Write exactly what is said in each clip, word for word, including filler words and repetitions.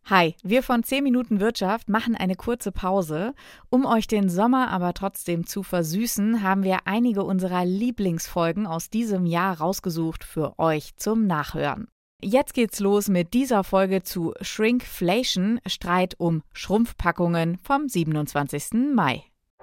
Hi, wir von zehn Minuten Wirtschaft machen eine kurze Pause. Um euch den Sommer aber trotzdem zu versüßen, haben wir einige unserer Lieblingsfolgen aus diesem Jahr rausgesucht für euch zum Nachhören. Jetzt geht's los mit dieser Folge zu Shrinkflation, Streit um Schrumpfpackungen vom siebenundzwanzigsten Mai.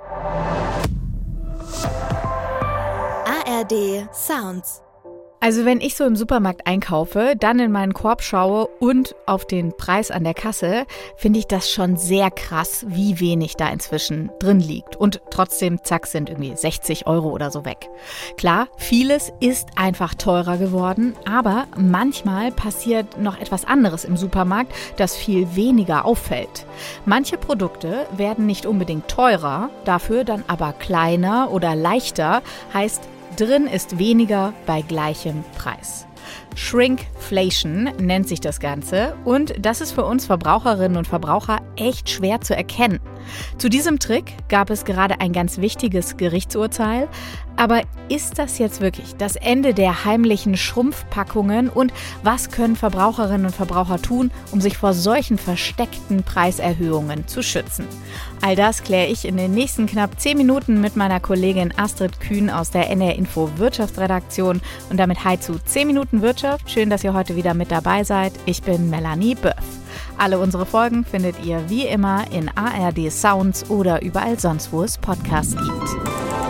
A R D Sounds. Also wenn ich so im Supermarkt einkaufe, dann in meinen Korb schaue und auf den Preis an der Kasse, finde ich das schon sehr krass, wie wenig da inzwischen drin liegt. Und trotzdem, zack, sind irgendwie sechzig Euro oder so weg. Klar, vieles ist einfach teurer geworden, aber manchmal passiert noch etwas anderes im Supermarkt, das viel weniger auffällt. Manche Produkte werden nicht unbedingt teurer, dafür dann aber kleiner oder leichter, heißt, drin ist weniger bei gleichem Preis. Shrinkflation nennt sich das Ganze und das ist für uns Verbraucherinnen und Verbraucher echt schwer zu erkennen. Zu diesem Trick gab es gerade ein ganz wichtiges Gerichtsurteil. Aber ist das jetzt wirklich das Ende der heimlichen Schrumpfpackungen und was können Verbraucherinnen und Verbraucher tun, um sich vor solchen versteckten Preiserhöhungen zu schützen? All das kläre ich in den nächsten knapp zehn Minuten mit meiner Kollegin Astrid Kühn aus der N R Info Wirtschaftsredaktion und damit hi zu zehn Minuten Wirtschaft. Schön, dass ihr heute wieder mit dabei seid. Ich bin Melanie Böff. Alle unsere Folgen findet ihr wie immer in A R D Sounds oder überall sonst, wo es Podcasts gibt.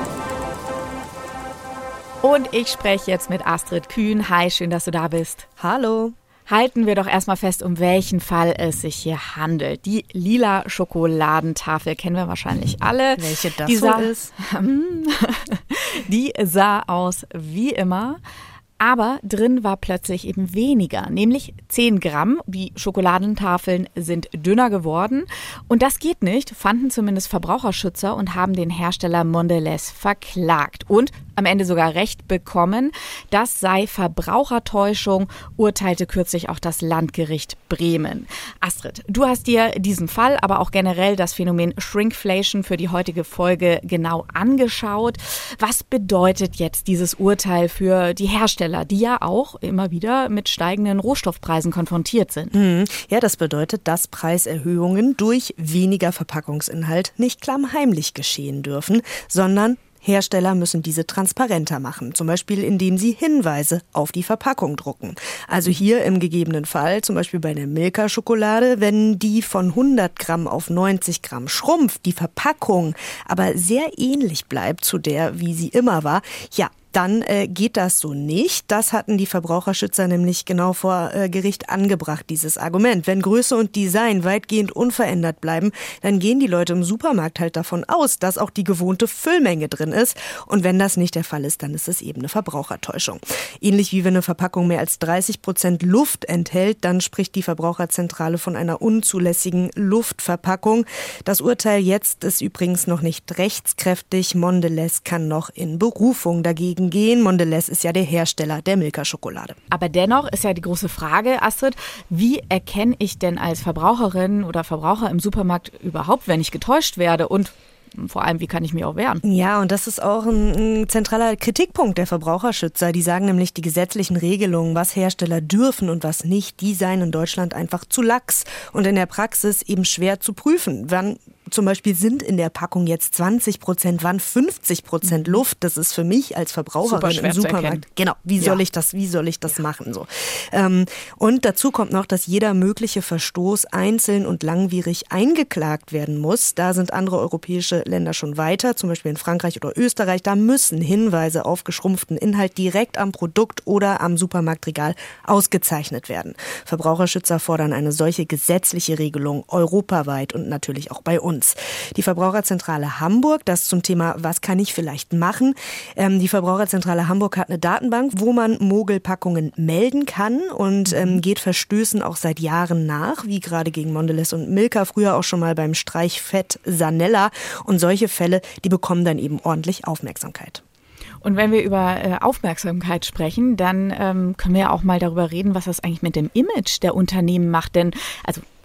Und ich spreche jetzt mit Astrid Kühn. Hi, schön, dass du da bist. Hallo. Halten wir doch erstmal fest, um welchen Fall es sich hier handelt. Die lila Schokoladentafel kennen wir wahrscheinlich alle. Welche das die sah, so ist? Die sah aus wie immer. Aber drin war plötzlich eben weniger, nämlich zehn Gramm. Die Schokoladentafeln sind dünner geworden. Und das geht nicht, fanden zumindest Verbraucherschützer und haben den Hersteller Mondelez verklagt. Und am Ende sogar Recht bekommen. Das sei Verbrauchertäuschung, urteilte kürzlich auch das Landgericht Bremen. Astrid, du hast dir diesen Fall, aber auch generell das Phänomen Shrinkflation für die heutige Folge genau angeschaut. Was bedeutet jetzt dieses Urteil für die Hersteller, die ja auch immer wieder mit steigenden Rohstoffpreisen konfrontiert sind? Mhm. Ja, das bedeutet, dass Preiserhöhungen durch weniger Verpackungsinhalt nicht klammheimlich geschehen dürfen, sondern Hersteller müssen diese transparenter machen, zum Beispiel indem sie Hinweise auf die Verpackung drucken. Also hier im gegebenen Fall, zum Beispiel bei der Milka-Schokolade, wenn die von hundert Gramm auf neunzig Gramm schrumpft, die Verpackung aber sehr ähnlich bleibt zu der, wie sie immer war, ja, dann äh, geht das so nicht. Das hatten die Verbraucherschützer nämlich genau vor äh, Gericht angebracht, dieses Argument. Wenn Größe und Design weitgehend unverändert bleiben, dann gehen die Leute im Supermarkt halt davon aus, dass auch die gewohnte Füllmenge drin ist. Und wenn das nicht der Fall ist, dann ist es eben eine Verbrauchertäuschung. Ähnlich wie wenn eine Verpackung mehr als dreißig Prozent Luft enthält, dann spricht die Verbraucherzentrale von einer unzulässigen Luftverpackung. Das Urteil jetzt ist übrigens noch nicht rechtskräftig. Mondelez kann noch in Berufung dagegen gehen. Mondelez ist ja der Hersteller der Milka-Schokolade. Aber dennoch ist ja die große Frage, Astrid, wie erkenne ich denn als Verbraucherin oder Verbraucher im Supermarkt überhaupt, wenn ich getäuscht werde und vor allem, wie kann ich mich auch wehren? Ja, und das ist auch ein, ein zentraler Kritikpunkt der Verbraucherschützer. Die sagen nämlich, die gesetzlichen Regelungen, was Hersteller dürfen und was nicht, die seien in Deutschland einfach zu lax und in der Praxis eben schwer zu prüfen. Wann zum Beispiel sind in der Packung jetzt zwanzig Prozent, wann fünfzig Prozent Luft. Das ist für mich als Verbraucherin im Supermarkt. Genau, wie soll ja. ich das, wie soll ich das ja. machen? So. Ähm, und dazu kommt noch, dass jeder mögliche Verstoß einzeln und langwierig eingeklagt werden muss. Da sind andere europäische Länder schon weiter, zum Beispiel in Frankreich oder Österreich. Da müssen Hinweise auf geschrumpften Inhalt direkt am Produkt oder am Supermarktregal ausgezeichnet werden. Verbraucherschützer fordern eine solche gesetzliche Regelung europaweit und natürlich auch bei uns. Die Verbraucherzentrale Hamburg, das zum Thema, was kann ich vielleicht machen? Ähm, die Verbraucherzentrale Hamburg hat eine Datenbank, wo man Mogelpackungen melden kann und ähm, geht Verstößen auch seit Jahren nach, wie gerade gegen Mondelez und Milka, früher auch schon mal beim Streichfett Sanella. Und solche Fälle, die bekommen dann eben ordentlich Aufmerksamkeit. Und wenn wir über äh, Aufmerksamkeit sprechen, dann ähm, können wir ja auch mal darüber reden, was das eigentlich mit dem Image der Unternehmen macht. Denn also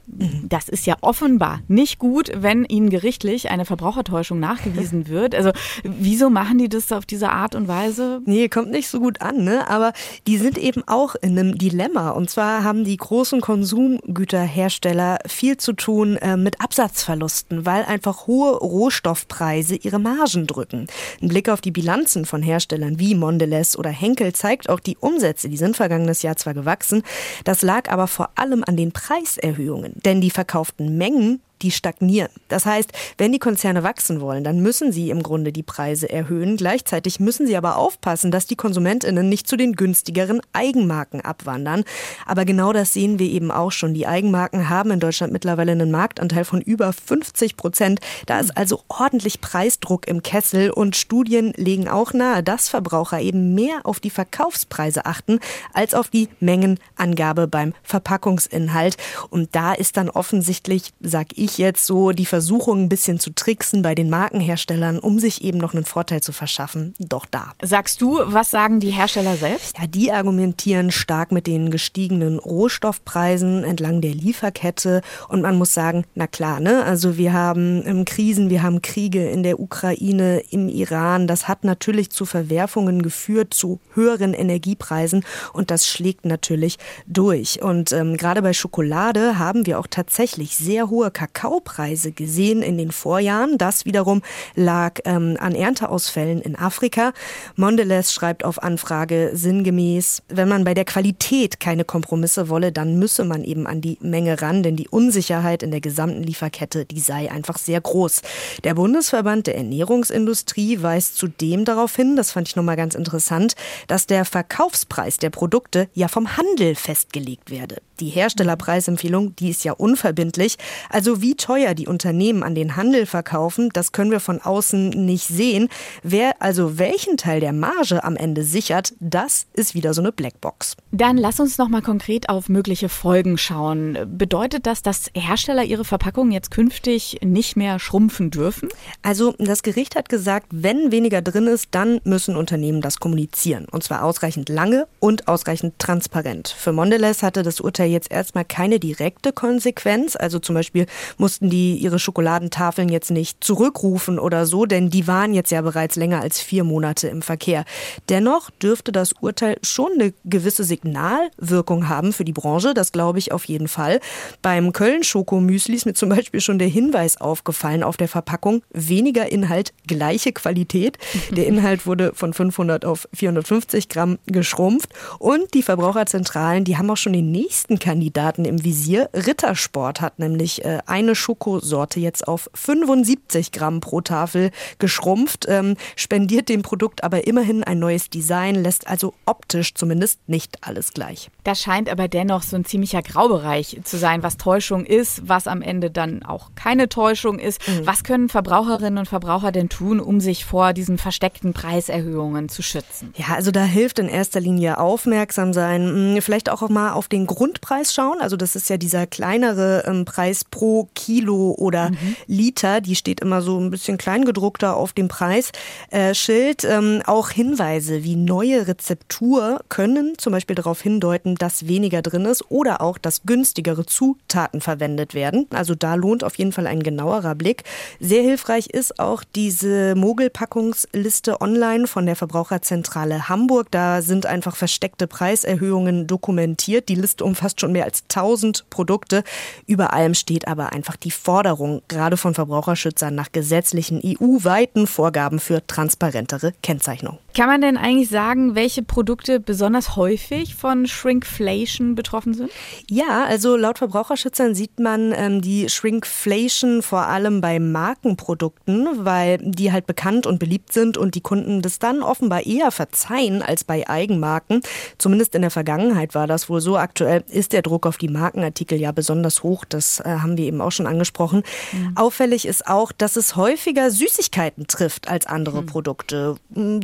Das ist ja offenbar nicht gut, wenn ihnen gerichtlich eine Verbrauchertäuschung nachgewiesen wird. Also wieso machen die das auf diese Art und Weise? Nee, kommt nicht so gut an, ne? Aber die sind eben auch in einem Dilemma. Und zwar haben die großen Konsumgüterhersteller viel zu tun äh, mit Absatzverlusten, weil einfach hohe Rohstoffpreise ihre Margen drücken. Ein Blick auf die Bilanzen von Herstellern wie Mondelez oder Henkel zeigt auch, die Umsätze, die sind vergangenes Jahr zwar gewachsen, das lag aber vor allem an den Preiserhöhungen. Denn die verkauften Mengen, die stagnieren. Das heißt, wenn die Konzerne wachsen wollen, dann müssen sie im Grunde die Preise erhöhen. Gleichzeitig müssen sie aber aufpassen, dass die KonsumentInnen nicht zu den günstigeren Eigenmarken abwandern. Aber genau das sehen wir eben auch schon. Die Eigenmarken haben in Deutschland mittlerweile einen Marktanteil von über fünfzig Prozent. Da ist also ordentlich Preisdruck im Kessel und Studien legen auch nahe, dass Verbraucher eben mehr auf die Verkaufspreise achten, als auf die Mengenangabe beim Verpackungsinhalt. Und da ist dann offensichtlich, sag ich, jetzt so die Versuchung, ein bisschen zu tricksen bei den Markenherstellern, um sich eben noch einen Vorteil zu verschaffen, doch da. Sagst du, was sagen die Hersteller selbst? Ja, die argumentieren stark mit den gestiegenen Rohstoffpreisen entlang der Lieferkette und man muss sagen, na klar, ne, also wir haben ähm, Krisen, wir haben Kriege in der Ukraine, im Iran, das hat natürlich zu Verwerfungen geführt, zu höheren Energiepreisen und das schlägt natürlich durch und ähm, gerade bei Schokolade haben wir auch tatsächlich sehr hohe Kakaopreise gesehen in den Vorjahren. Das wiederum lag ähm, an Ernteausfällen in Afrika. Mondelez schreibt auf Anfrage sinngemäß, wenn man bei der Qualität keine Kompromisse wolle, dann müsse man eben an die Menge ran, denn die Unsicherheit in der gesamten Lieferkette, die sei einfach sehr groß. Der Bundesverband der Ernährungsindustrie weist zudem darauf hin, das fand ich nochmal ganz interessant, dass der Verkaufspreis der Produkte ja vom Handel festgelegt werde. Die Herstellerpreisempfehlung, die ist ja unverbindlich. Also wie teuer die Unternehmen an den Handel verkaufen, das können wir von außen nicht sehen. Wer also welchen Teil der Marge am Ende sichert, das ist wieder so eine Blackbox. Dann lass uns noch mal konkret auf mögliche Folgen schauen. Bedeutet das, dass Hersteller ihre Verpackungen jetzt künftig nicht mehr schrumpfen dürfen? Also das Gericht hat gesagt, wenn weniger drin ist, dann müssen Unternehmen das kommunizieren. Und zwar ausreichend lange und ausreichend transparent. Für Mondelez hatte das Urteil jetzt erstmal keine direkte Konsequenz. Also zum Beispiel mussten die ihre Schokoladentafeln jetzt nicht zurückrufen oder so, denn die waren jetzt ja bereits länger als vier Monate im Verkehr. Dennoch dürfte das Urteil schon eine gewisse Signalwirkung haben für die Branche, das glaube ich auf jeden Fall. Beim Köln-Schokomüsli ist mir zum Beispiel schon der Hinweis aufgefallen auf der Verpackung, weniger Inhalt, gleiche Qualität. Der Inhalt wurde von fünfhundert auf vierhundertfünfzig Gramm geschrumpft und die Verbraucherzentralen, die haben auch schon den nächsten Kandidaten im Visier. Rittersport hat nämlich äh, eine Schokosorte jetzt auf fünfundsiebzig Gramm pro Tafel geschrumpft, ähm, spendiert dem Produkt aber immerhin ein neues Design, lässt also optisch zumindest nicht alles gleich. Das scheint aber dennoch so ein ziemlicher Graubereich zu sein, was Täuschung ist, was am Ende dann auch keine Täuschung ist. Mhm. Was können Verbraucherinnen und Verbraucher denn tun, um sich vor diesen versteckten Preiserhöhungen zu schützen? Ja, also da hilft in erster Linie aufmerksam sein, vielleicht auch mal auf den Grundpreis schauen. Also das ist ja dieser kleinere ähm, Preis pro Kilo oder mhm. Liter. Die steht immer so ein bisschen kleingedruckter auf dem Preisschild. Äh, ähm, auch Hinweise wie neue Rezeptur können zum Beispiel darauf hindeuten, dass weniger drin ist oder auch, dass günstigere Zutaten verwendet werden. Also da lohnt auf jeden Fall ein genauerer Blick. Sehr hilfreich ist auch diese Mogelpackungsliste online von der Verbraucherzentrale Hamburg. Da sind einfach versteckte Preiserhöhungen dokumentiert. Die Liste umfasst schon mehr als tausend Produkte. Über allem steht aber einfach die Forderung, gerade von Verbraucherschützern, nach gesetzlichen E U-weiten Vorgaben für transparentere Kennzeichnung. Kann man denn eigentlich sagen, welche Produkte besonders häufig von Shrinkflation betroffen sind? Ja, also laut Verbraucherschützern sieht man ähm, die Shrinkflation vor allem bei Markenprodukten, weil die halt bekannt und beliebt sind und die Kunden das dann offenbar eher verzeihen als bei Eigenmarken. Zumindest in der Vergangenheit war das wohl so. Aktuell ist der Druck auf die Markenartikel ja besonders hoch. Das äh, haben wir eben auch schon angesprochen. Mhm. Auffällig ist auch, dass es häufiger Süßigkeiten trifft als andere mhm. Produkte. Womöglich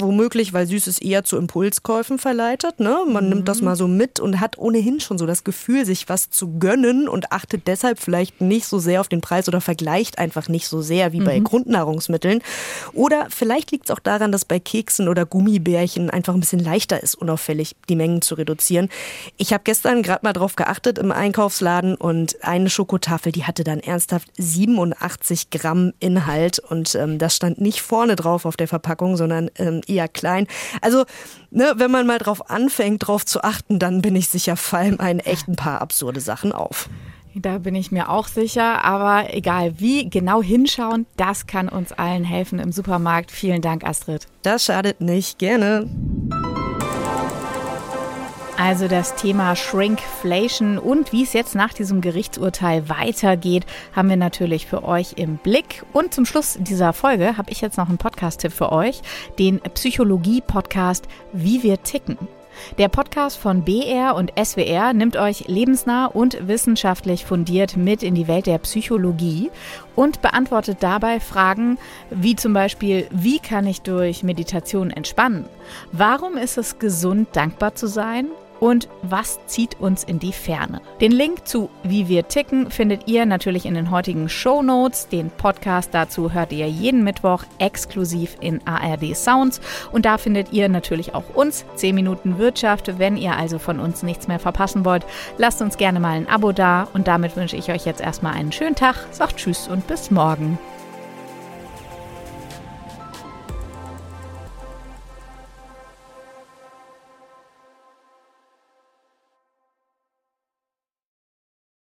Wahrscheinlich, weil Süßes eher zu Impulskäufen verleitet. Ne? Man mhm. nimmt das mal so mit und hat ohnehin schon so das Gefühl, sich was zu gönnen und achtet deshalb vielleicht nicht so sehr auf den Preis oder vergleicht einfach nicht so sehr wie bei mhm. Grundnahrungsmitteln. Oder vielleicht liegt es auch daran, dass bei Keksen oder Gummibärchen einfach ein bisschen leichter ist, unauffällig die Mengen zu reduzieren. Ich habe gestern gerade mal drauf geachtet im Einkaufsladen und eine Schokotafel, die hatte dann ernsthaft siebenundachtzig Gramm Inhalt und ähm, das stand nicht vorne drauf auf der Verpackung, sondern ähm, eher klein. Also, ne, wenn man mal drauf anfängt, drauf zu achten, dann bin ich sicher, fallen einem echt ein paar absurde Sachen auf. Da bin ich mir auch sicher, aber egal wie, genau hinschauen, das kann uns allen helfen im Supermarkt. Vielen Dank, Astrid. Das schadet nicht, gerne. Also das Thema Shrinkflation und wie es jetzt nach diesem Gerichtsurteil weitergeht, haben wir natürlich für euch im Blick. Und zum Schluss dieser Folge habe ich jetzt noch einen Podcast-Tipp für euch, den Psychologie-Podcast Wie wir ticken. Der Podcast von B R und S W R nimmt euch lebensnah und wissenschaftlich fundiert mit in die Welt der Psychologie und beantwortet dabei Fragen wie zum Beispiel, wie kann ich durch Meditation entspannen? Warum ist es gesund, dankbar zu sein? Und was zieht uns in die Ferne? Den Link zu Wie wir ticken findet ihr natürlich in den heutigen Shownotes. Den Podcast dazu hört ihr jeden Mittwoch exklusiv in A R D Sounds. Und da findet ihr natürlich auch uns, zehn Minuten Wirtschaft. Wenn ihr also von uns nichts mehr verpassen wollt, lasst uns gerne mal ein Abo da. Und damit wünsche ich euch jetzt erstmal einen schönen Tag. Sagt Tschüss und bis morgen.